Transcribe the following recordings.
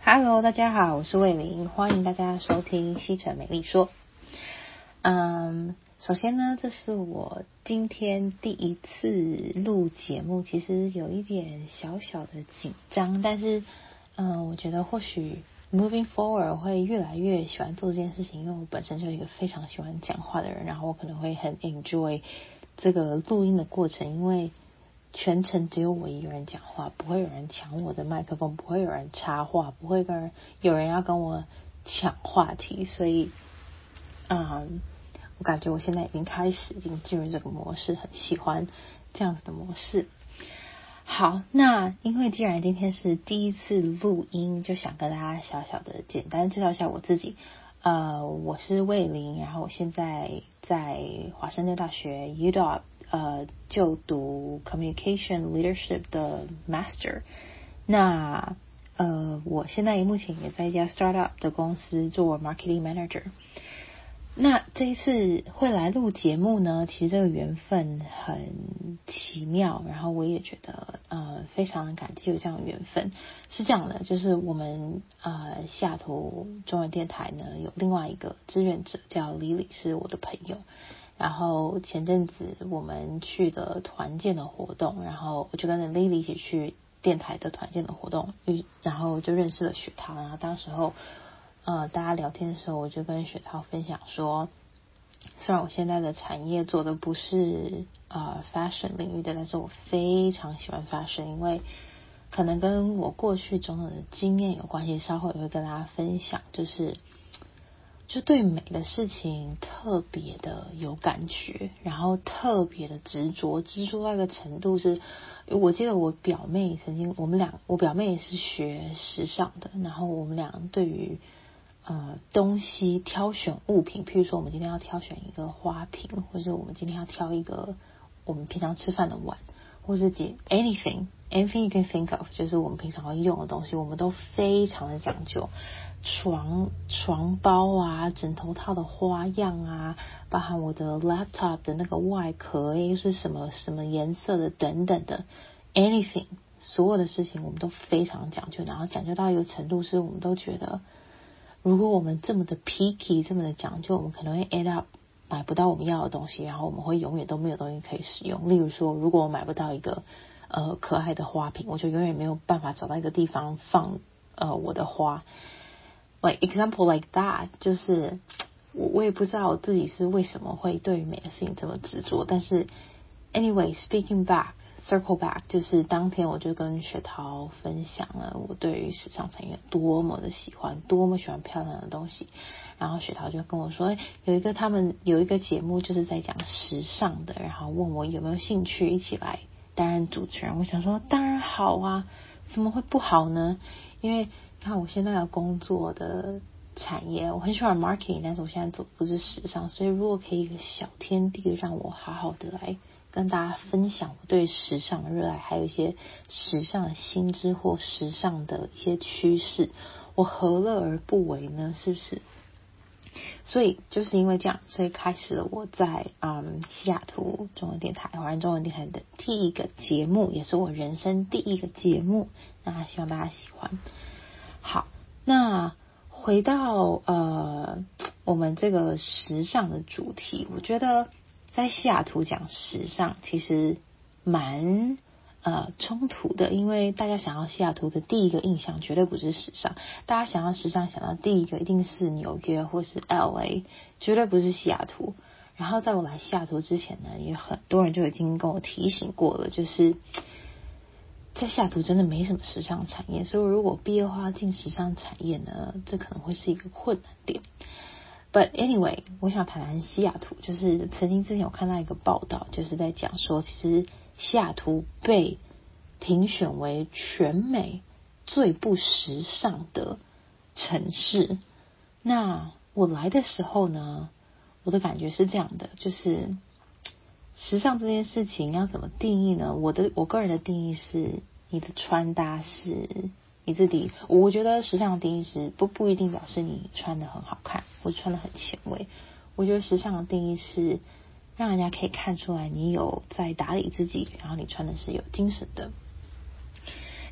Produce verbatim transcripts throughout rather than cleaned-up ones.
Hello， 大家好，我是魏玲，欢迎大家收听西城美丽说。嗯，首先呢，这是我今天第一次录节目，其实有一点小小的紧张，但是嗯，我觉得或许 moving forward 会越来越喜欢做这件事情，因为我本身就是一个非常喜欢讲话的人，然后我可能会很 enjoy 这个录音的过程，因为全程只有我一个人讲话，不会有人抢我的麦克风，不会有人插话，不会跟有人要跟我抢话题，所以嗯，我感觉我现在已经开始已经进入这个模式，很喜欢这样子的模式。好，那因为既然今天是第一次录音，就想跟大家小小的简单介绍一下我自己。呃，我是魏玲，然后我现在在华盛顿大学 U W 呃就读 Communication Leadership 的 Master。那呃，我现在目前也在一家 Startup 的公司做 Marketing Manager。那这一次会来录节目呢，其实这个缘分很奇妙，然后我也觉得呃非常感激有这样的缘分。是这样的，就是我们呃西雅图中文电台呢有另外一个志愿者叫 Lily， 是我的朋友。然后前阵子我们去了团建的活动，然后我就跟着 Lily 一起去电台的团建的活动，然后就认识了雪涛。然后当时候呃，大家聊天的时候，我就跟雪涛分享说，虽然我现在的产业做的不是呃 fashion 领域的，但是我非常喜欢 fashion， 因为可能跟我过去种种的经验有关系，稍后也会跟大家分享，就是就对美的事情特别的有感觉，然后特别的执着，执着到一个程度是，我记得我表妹曾经，我们俩，我表妹也是学时尚的，然后我们俩对于呃，东西挑选物品，譬如说我们今天要挑选一个花瓶，或者我们今天要挑一个我们平常吃饭的碗，或是几 anything anything you can think of， 就是我们平常会用的东西，我们都非常的讲究。床床包啊，枕头套的花样啊，包含我的 laptop 的那个外壳又是什么什么颜色的等等的 anything， 所有的事情我们都非常讲究，然后讲究到一个程度是我们都觉得，如果我们这么的 picky 这么的讲究，我们可能会 end up 买不到我们要的东西，然后我们会永远都没有东西可以使用。例如说，如果我买不到一个呃可爱的花瓶，我就永远没有办法找到一个地方放呃我的花。Like example like that， 就是我我也不知道我自己是为什么会对于美的事情这么执着，但是 anyway speaking back circle back， 就是当天我就跟雪涛分享了我对于时尚产业多么的喜欢，多么喜欢漂亮的东西。然后雪涛就跟我说，欸，有一个他们有一个节目就是在讲时尚的，然后问我有没有兴趣一起来担任主持人。我想说当然好啊，怎么会不好呢？因为看我现在的工作的产业，我很喜欢 marketing， 但是我现在做不是时尚，所以如果可以一个小天地让我好好的来跟大家分享我对时尚的热爱，还有一些时尚的新知或时尚的一些趋势，我何乐而不为呢？是不是？所以就是因为这样，所以开始了我在嗯西雅图中文电台华人中文电台的第一个节目，也是我人生第一个节目，那希望大家喜欢。好，那回到呃我们这个时尚的主题，我觉得在西雅图讲时尚其实蛮呃冲突的，因为大家想要西雅图的第一个印象绝对不是时尚，大家想要时尚想到第一个一定是纽约或是 L A， 绝对不是西雅图。然后在我来西雅图之前呢，也很多人就已经跟我提醒过了，就是在西雅图真的没什么时尚产业，所以如果毕业的话进时尚产业呢，这可能会是一个困难点。But anyway， 我想谈谈西雅图，就是曾经之前有看到一个报道，就是在讲说，其实西雅图被评选为全美最不时尚的城市。那我来的时候呢，我的感觉是这样的，就是时尚这件事情要怎么定义呢？我的我个人的定义是，你的穿搭是你自己。我觉得时尚的定义是不不一定表示你穿得很好看，或者穿得很前卫。我觉得时尚的定义是让人家可以看出来你有在打理自己，然后你穿的是有精神的。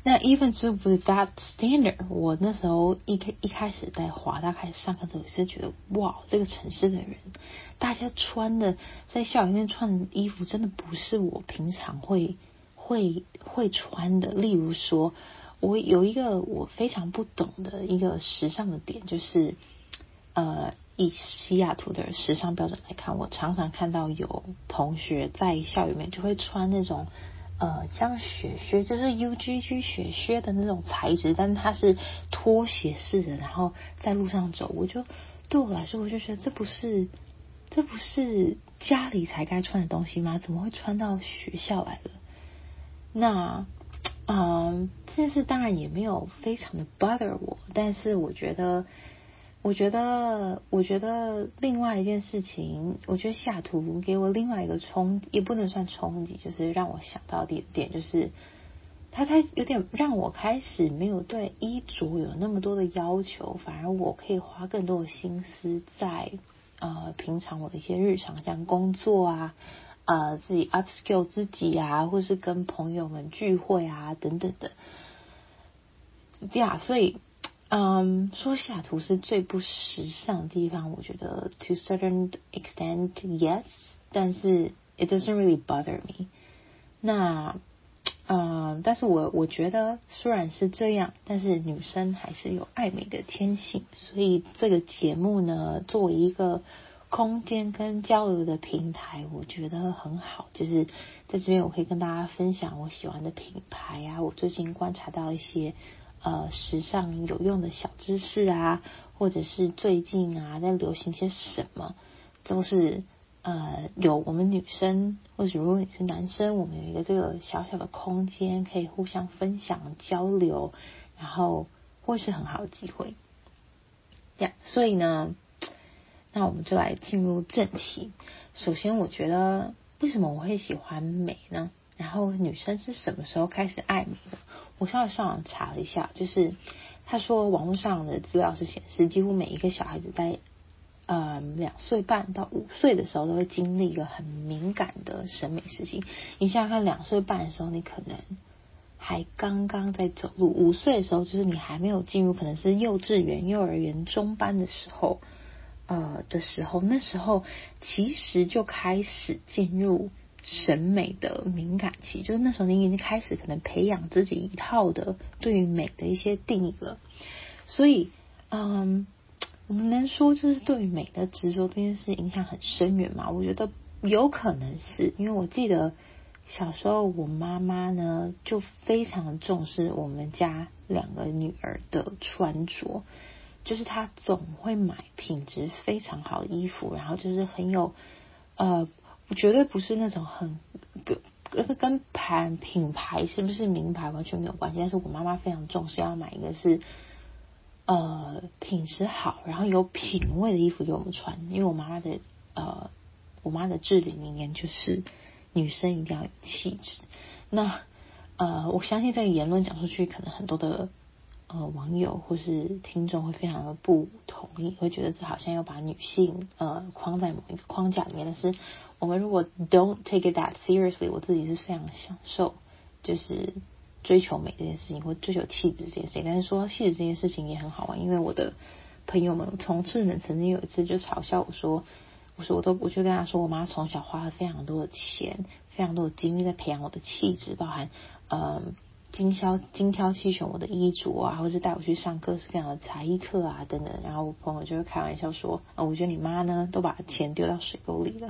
那 even 是 with that standard， 我那时候一开一开始在华大开始上课的时候，也是觉得哇，这个城市的人，大家穿的在校园里面穿的衣服，真的不是我平常会会会穿的。例如说，我有一个我非常不懂的一个时尚的点，就是呃，以西雅图的时尚标准来看，我常常看到有同学在校园里面就会穿那种呃像雪靴，就是 U G G 雪靴的那种材质，但是它是拖鞋式的，然后在路上走，我就对我来说，我就觉得这不是这不是家里才该穿的东西吗？怎么会穿到学校来了？那嗯，这件事当然也没有非常的 bother 我，但是我觉得，我觉得，我觉得另外一件事情，我觉得西雅图给我另外一个冲，也不能算冲击，就是让我想到的一点，就是它它有点让我开始没有对衣着有那么多的要求，反而我可以花更多的心思在呃平常我的一些日常，像工作啊。呃，自己 upskill 自己啊，或是跟朋友们聚会啊，等等的，对啊，所以，嗯，说西雅图是最不时尚的地方，我觉得 to certain extent yes， 但是 it doesn't really bother me。那，嗯，但是我我觉得虽然是这样，但是女生还是有爱美的天性，所以这个节目呢，作为一个空间跟交流的平台，我觉得很好。就是在这边，我可以跟大家分享我喜欢的品牌啊，我最近观察到一些呃时尚有用的小知识啊，或者是最近啊在流行些什么，都是呃有我们女生，或者如果你是男生，我们有一个这个小小的空间，可以互相分享交流，然后会是很好的机会。呀、yeah, 所以呢。那我们就来进入正题。首先，我觉得为什么我会喜欢美呢？然后女生是什么时候开始爱美的？我稍微上网查了一下，就是他说网络上的资料是显示，几乎每一个小孩子在呃两岁半到五岁的时候，都会经历一个很敏感的审美时期。你想想看，两岁半的时候，你可能还刚刚在走路；五岁的时候，就是你还没有进入可能是幼稚园、幼儿园中班的时候。呃的时候，那时候其实就开始进入审美的敏感期，就是那时候你已经开始可能培养自己一套的对于美的一些定义了。所以，嗯，我们能说就是对于美的执着这件事影响很深远吗？我觉得有可能是，因为我记得小时候我妈妈呢就非常重视我们家两个女儿的穿着。就是他总会买品质非常好的衣服，然后就是很有呃，绝对不是那种很跟跟牌品牌是不是名牌完全没有关系，但是我妈妈非常重视要买一个是呃品质好，然后有品味的衣服给我们穿，因为我妈妈的呃我妈的至理名言就是女生一定要有气质。那呃我相信这个言论讲出去，可能很多的。呃，网友或是听众会非常的不同意，会觉得这好像要把女性呃框在某一个框架里面。但是我们如果 don't take it that seriously， 我自己是非常享受就是追求美这件事情，或追求气质这件事情。但是说气质这件事情也很好玩，因为我的朋友们、同事们曾经有一次就嘲笑我说，我说我都我就跟他说，我妈从小花了非常多的钱、非常多的精力在培养我的气质，包含呃。精挑精挑细选我的衣着啊，或是带我去上各式各样的才艺课啊等等。然后我朋友就会开玩笑说：“呃，我觉得你妈呢都把钱丢到水沟里了。”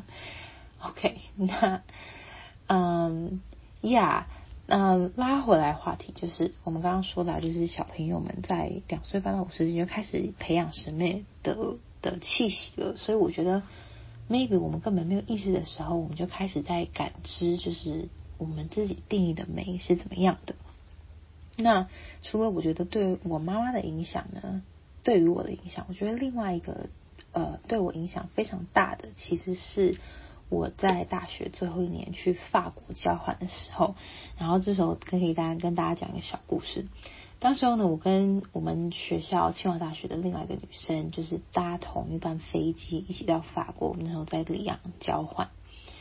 OK， 那嗯呀，嗯，拉回来话题就是我们刚刚说到，就是小朋友们在两岁半到五岁之间就开始培养审美的的气息了。所以我觉得 maybe 我们根本没有意识的时候，我们就开始在感知，就是我们自己定义的美是怎么样的。那除了我觉得对我妈妈的影响呢，对于我的影响，我觉得另外一个呃对我影响非常大的，其实是我在大学最后一年去法国交换的时候，然后这时候可以大家跟大家讲一个小故事。当时候呢，我跟我们学校清华大学的另外一个女生，就是搭同一班飞机一起到法国，我们那时候在里昂交换。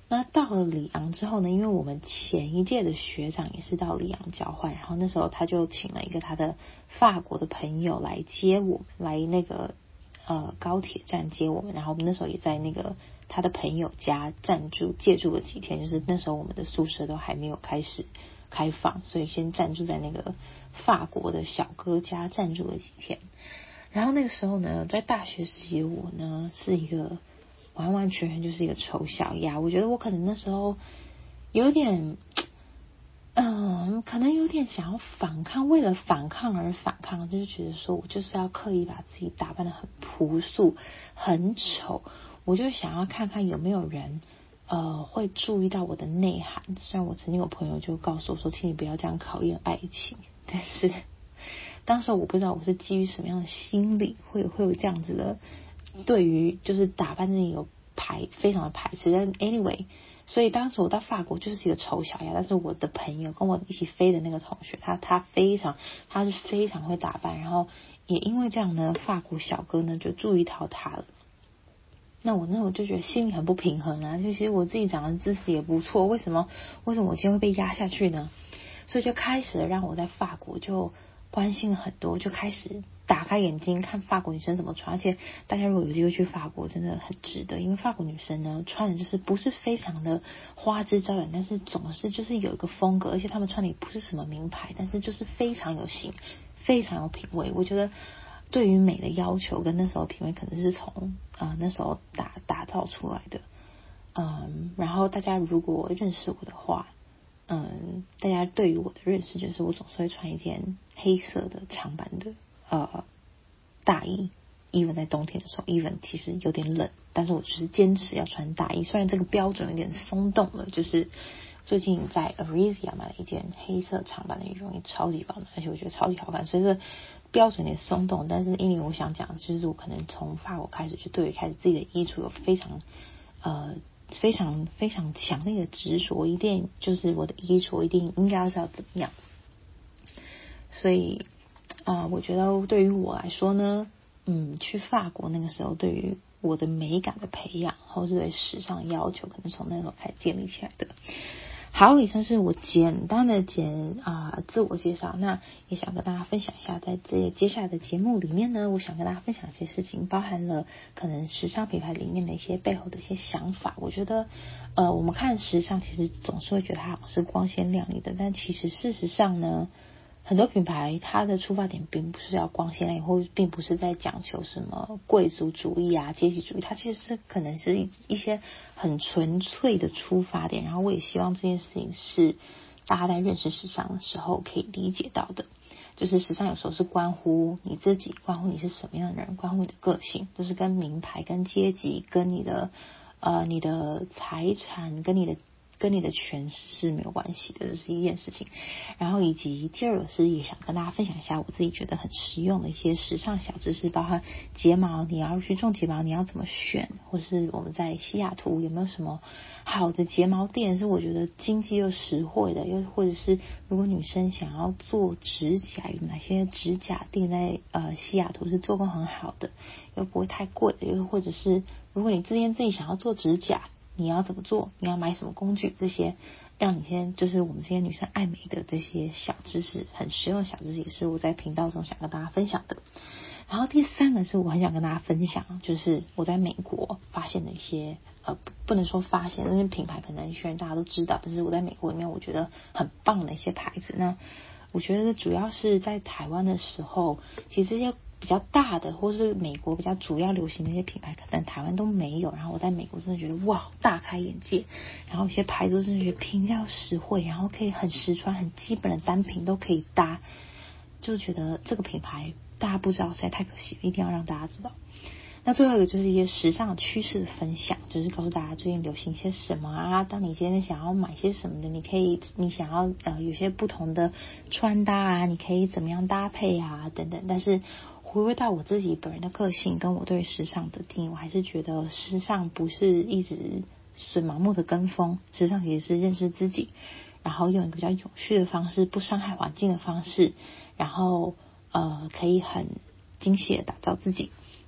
那到了里昂之后呢，因为我们前一届的学长也是到里昂交换，然后那时候他就请了一个他的法国的朋友来接我们，来那个呃高铁站接我们，然后我们那时候也在那个他的朋友家暂住借住了几天，就是那时候我们的宿舍都还没有开始开放，所以先暂住在那个法国的小哥家暂住了几天。然后那个时候呢，在大学时期的我呢是一个完完全全就是一个丑小鸭，我觉得我可能那时候有点嗯，可能有点想要反抗，为了反抗而反抗，就是觉得说我就是要刻意把自己打扮得很朴素很丑，我就想要看看有没有人呃会注意到我的内涵。虽然我曾经有朋友就告诉我说请你不要这样考验爱情，但是当时我不知道我是基于什么样的心理会会有这样子的对于就是打扮自己有排非常的排斥。但 anyway， 所以当时我到法国就是一个丑小鸭，但是我的朋友跟我一起飞的那个同学，他他非常他是非常会打扮，然后也因为这样呢，法国小哥呢就注意到他了。那我那我就觉得心里很不平衡啊，就其实我自己长得姿势也不错，为什么为什么我今天会被压下去呢？所以就开始了让我在法国就关心了很多，就开始打开眼睛看法国女生怎么穿。而且大家如果有机会去法国真的很值得，因为法国女生呢穿的就是不是非常的花枝招展，但是总是就是有一个风格，而且她们穿的也不是什么名牌，但是就是非常有型，非常有品味。我觉得对于美的要求跟那时候品味可能是从啊、呃、那时候打打造出来的。嗯，然后大家如果认识我的话，嗯，大家对于我的认识就是我总是会穿一件黑色的长版的呃大衣，even 在冬天的时候 even 其实有点冷，但是我就是坚持要穿大衣，虽然这个标准有点松动了。就是最近在 Arisia 买了一件黑色长版的羽绒衣，超级棒的，而且我觉得超级好看，所以这标准有点松动。但是因为我想讲就是我可能从法国开始就对于开始自己的衣橱有非常呃非常非常强烈的执着，一定就是我的衣着一定应该是要怎么样。所以啊、呃，我觉得对于我来说呢，嗯，去法国那个时候对于我的美感的培养，或是对时尚要求，可能从那时候开始建立起来的。好，以上是我简单的简啊、呃、自我介绍，那也想跟大家分享一下，在这接下来的节目里面呢，我想跟大家分享一些事情，包含了可能时尚品牌里面的一些背后的一些想法。我觉得，呃，我们看时尚其实总是会觉得它好像是光鲜亮丽的，但其实事实上呢，很多品牌它的出发点并不是要光鲜亮丽，或者并不是在讲求什么贵族主义啊、阶级主义，它其实是可能是一一些很纯粹的出发点。然后我也希望这件事情是大家在认识时尚的时候可以理解到的，就是时尚有时候是关乎你自己，关乎你是什么样的人，关乎你的个性，这是跟名牌、跟阶级、跟你的呃你的财产、跟你的跟你的权势是没有关系的，这是一件事情。然后以及第二个是也想跟大家分享一下我自己觉得很实用的一些时尚小知识，包括睫毛，你要去种睫毛你要怎么选，或是我们在西雅图有没有什么好的睫毛店是我觉得经济又实惠的，又或者是如果女生想要做指甲，有哪些指甲店在呃西雅图是做工很好的，又不会太贵的，又或者是如果你今天自己想要做指甲，你要怎么做，你要买什么工具，这些让你先就是我们这些女生爱美的这些小知识，很实用的小知识，也是我在频道中想跟大家分享的。然后第三个是我很想跟大家分享，就是我在美国发现的一些呃不能说发现，那些品牌可能虽然大家都知道，但是我在美国里面我觉得很棒的一些牌子。那我觉得主要是在台湾的时候，其实这些比较大的或是美国比较主要流行的一些品牌，可能台湾都没有。然后我在美国真的觉得哇大开眼界，然后有些牌子真的觉得平价实惠，然后可以很实穿，很基本的单品都可以搭，就觉得这个品牌大家不知道实在太可惜了，一定要让大家知道。那最后一个就是一些时尚趋势的分享，就是告诉大家最近流行些什么啊，当你今天想要买些什么的，你可以你想要呃有些不同的穿搭啊，你可以怎么样搭配啊等等。但是回归到我自己本人的个性跟我对时尚的定义，我还是觉得时尚不是一直是盲目的跟风，时尚其实是认识自己，然后用一个比较永续的方式，不伤害环境的方式，然后呃可以很精细的打造自己。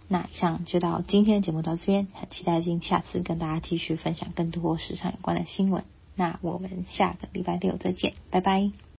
那以上就到今天的节目到这边，很期待今下次跟大家继续分享更多时尚有关的新闻。那我们下个礼拜六再见，拜拜。